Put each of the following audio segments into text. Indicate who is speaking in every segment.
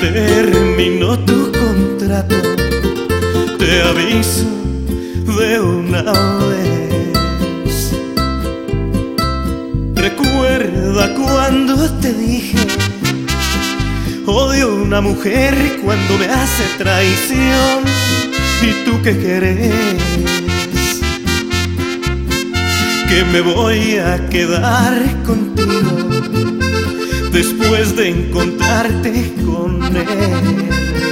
Speaker 1: terminó tu contrato, te aviso de una vez. Recuerda cuando te dije, odio a una mujer cuando me hace traición. ¿Y tú qué querés? Que me voy a quedar contigo después de encontrarte con él.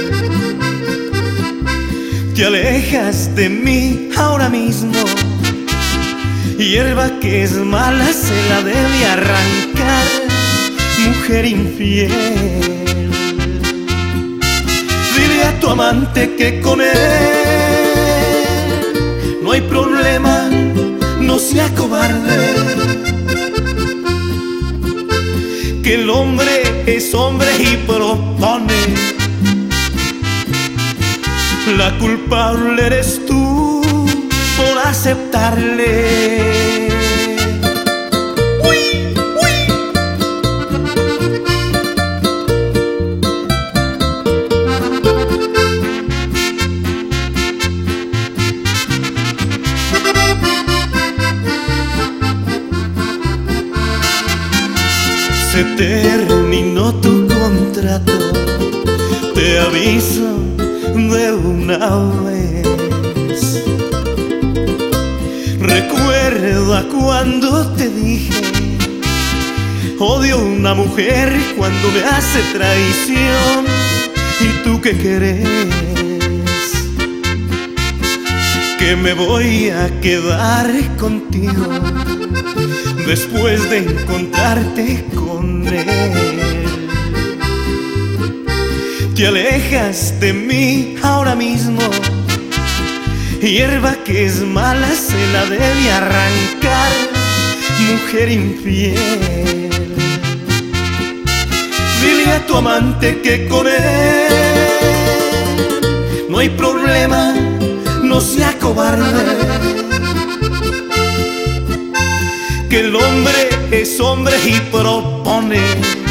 Speaker 1: Te alejas de mí ahora mismo, hierba que es mala se la debe arrancar, mujer infiel. Dile a tu amante que con él no hay problema, no sea cobarde, que el hombre es hombre y propone. La culpable eres tú por aceptarle. ¡Uy! ¡Uy! Se terminó tu contrato, te aviso de una vez. Recuerda cuando te dije, odio a una mujer cuando me hace traición. ¿Y tú qué querés? Que me voy a quedar contigo después de encontrarte con él. Te alejas de mí ahora mismo, hierba que es mala se la debe arrancar, mujer infiel. Dile a tu amante que con él no hay problema, no sea cobarde, que el hombre es hombre y propone.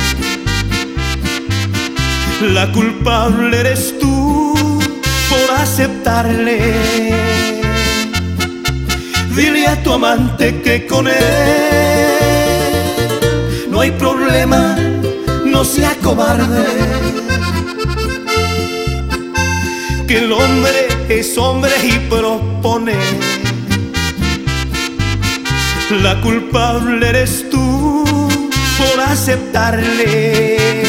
Speaker 1: La culpable eres tú por aceptarle. Dile a tu amante que con él no hay problema, no sea cobarde, que el hombre es hombre y propone. La culpable eres tú por aceptarle.